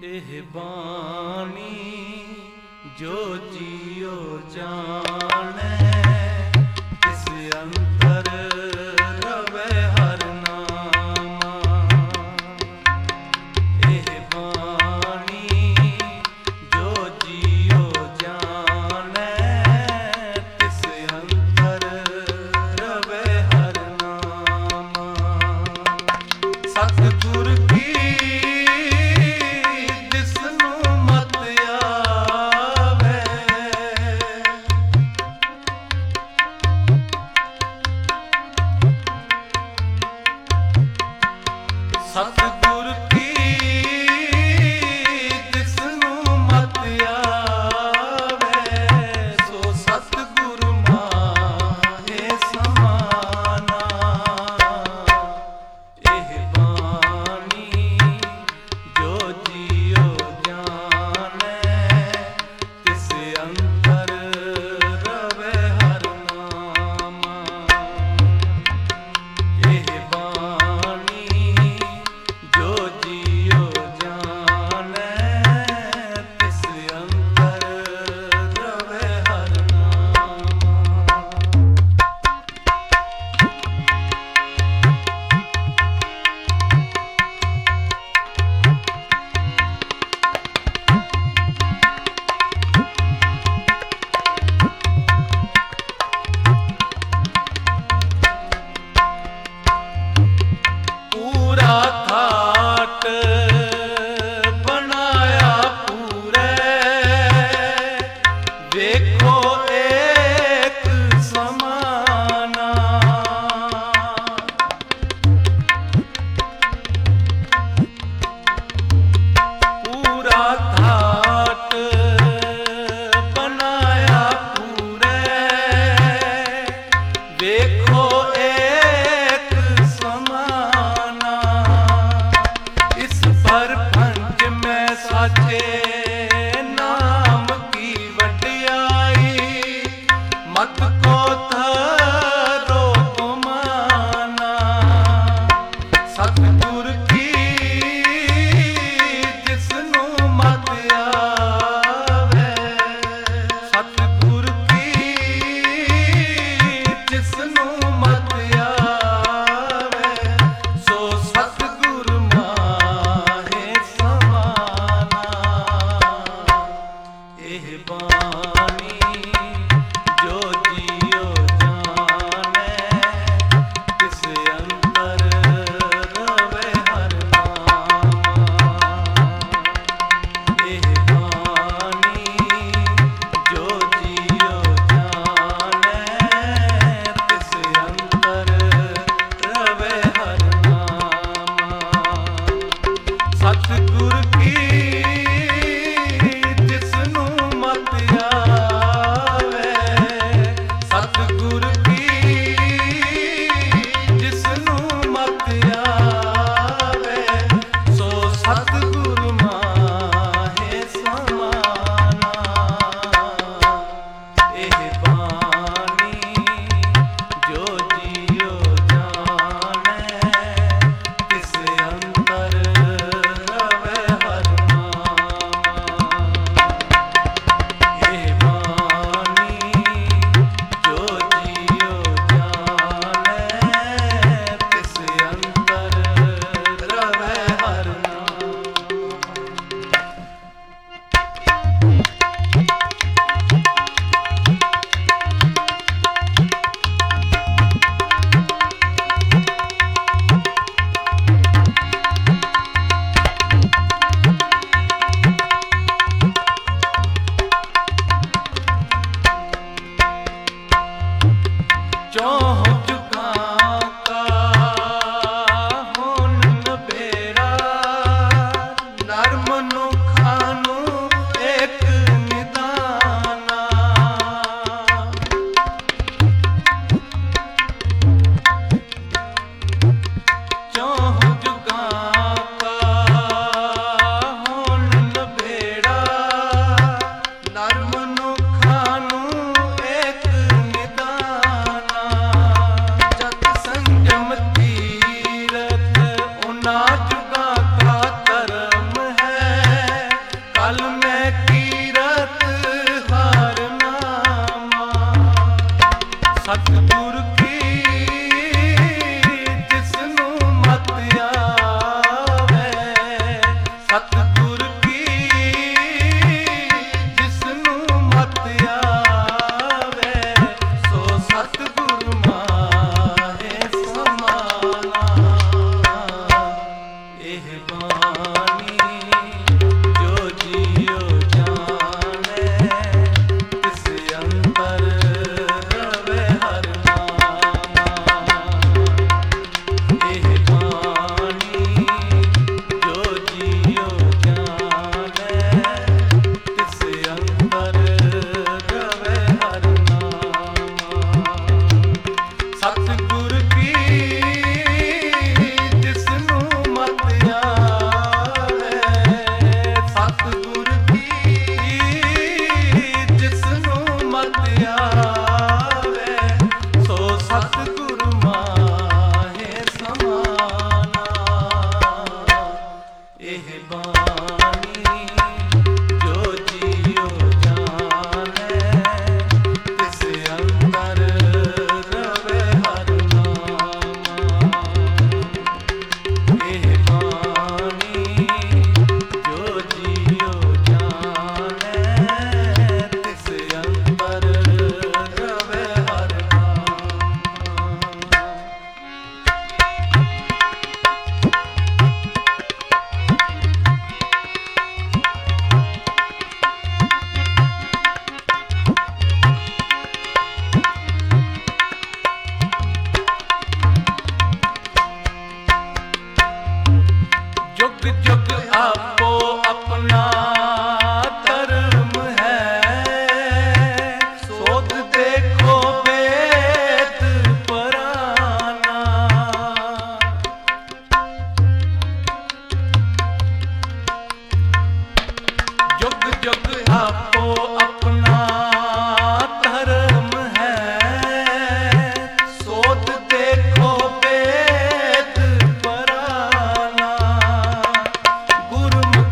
ਇਹ ਬਾਣੀ ਜੋ ਜੀਉ ਜਾਣੈ, ਇਸ ਅੰਤਰ ਰਵੈ ਹਰਿ ਨਾਮਾ। ਇਹ ਬਾਣੀ ਜੋ ਜੀਉ ਜਾਣੈ, ਇਸ ਅੰਤਰ ਰਵੈ ਹਰਿ ਨਾਮਾ। ਸਤਿਗੁਰ ਕੀ ਸਤਿਗੁਰ ਕੀ ਜਿਸਨੂੰ ਮਤਿ ਆਵੈ, ਸੋ ਸਤਿਗੁਰ ਮਾਹੇ ਸਮਾਨਾ। ਇਹ ਬਾਣੀ ਜੋ ਜੀਉ ਜਾਣੈ, ਤਿਸ ਅੰਤਰ ਰਵੈ ਹਰਿ ਨਾਮਾ। ਇਹ ਜੋ ਜੀਉ ਜਾਣੈ, ਤਿਸ ਅੰਤਰ ਰਵੈ ਹਰਿ ਨਾਮਾ। ਪੂਰਾ ਥਾਟ ਬਣਾਇਆ ਪੂਰੇ, ਵੇਖੋ ਏਕ ਸਮਾਨਾ। ਪੂਰਾ ਥਾਟ ਬਣਾਇਆ ਪੂਰੇ, ਵੇਖੋ ਏਕ ਸਮਾਨਾ। ਇਸ ਪਰਪੰਚ ਮੈਂ ਸਾਚੇ ਨਾਮ ਕੀ ਵਡਿਆਈ, ਮਤ ਕੋ ਧਰੋ ਗੁਮਾਨਾ। ਸਤਿਗੁਰ ਕੀ ਜਿਸਨੂੰ ਮਤਿ ਆਵੈ, ਸਤਿਗੁਰ ਕੀ ਜਿਸਨੂੰ ਮਤਿ ਆਵੈ, ਸੋ ਸਤਿਗੁਰ ਮਾਹੇ ਸਮਾਨਾ। ਇਹ ਬਾਣੀ ਜੋ ਜੀਉ ਜਾਣੈ, ਤਿਸ ਅੰਤਰ ਰਵੈ ਹਰਿ ਨਾਮਾ। ਇਹ ਬਾਣੀ ਜੋ ਜੀਉ ਜਾਣੈ, ਤਿਸ ਅੰਤਰ ਰਵੈ ਹਰਿ ਨਾਮਾ। ਸਤਿਗੁਰ ਕੀ ਜਿਸਨੂੰ ਮਤਿ ਆਵੈ, ਸਤਿਗੁਰ ਕੀ ਜਿਸਨੂੰ ਮਤਿ ਆਵੈ, ਸੋ ਸਤਿਗੁਰ ਮਾਹੇ ਸਮਾਨਾ। ਇਹ ਬਾਣੀ ਜੋ ਜੀਉ ਜਾਣੈ, ਤਿਸ ਅੰਤਰ ਰਵੈ ਇਹ ਬਾਣੀ ਜੋ ਜੀਉ ਜਾਣੈ, ਤਿਸ ਅੰਤਰ ਰਵੈ ਹਰਿ ਨਾਮਾ। ਇਹ ਬਾਣੀ ਜੋ ਜੀਉ ਜਾਣੈ, ਤਿਸ ਅੰਤਰ ਰਵੈ ਹਰਿ ਨਾਮਾ। ਸਤਿਗੁਰ ਕੀ ਗੁਰਮੁਖ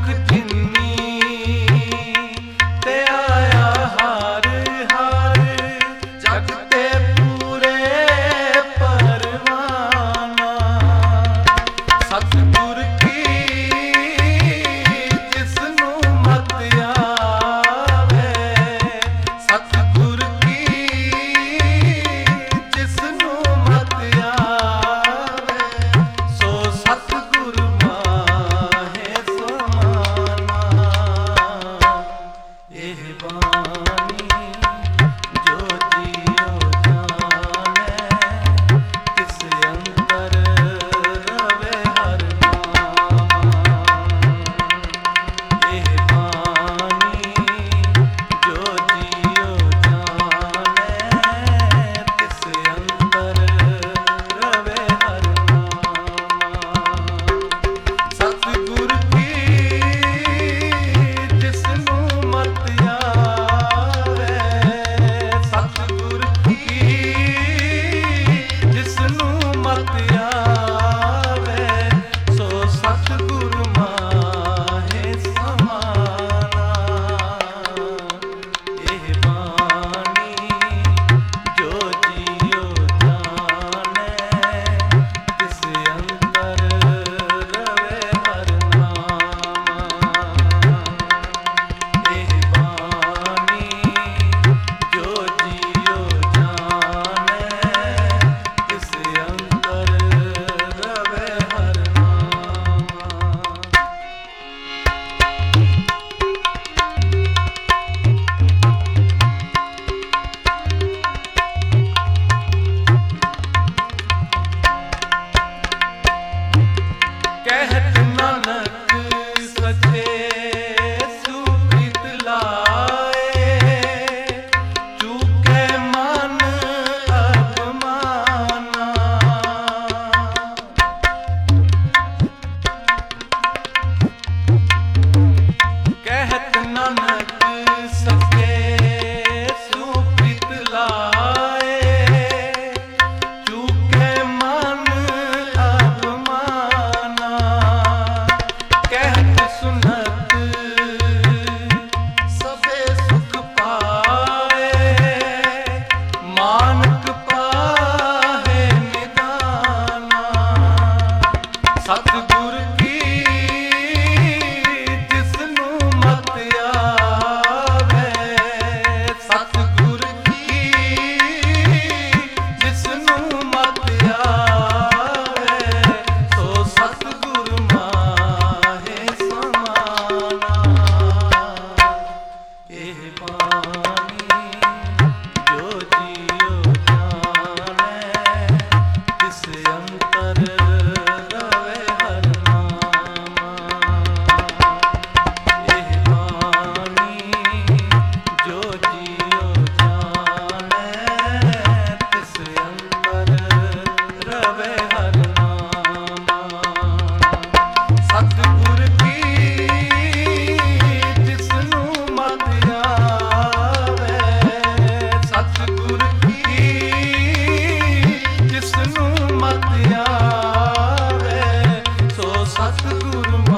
ਸਤਿਗੁਰੂ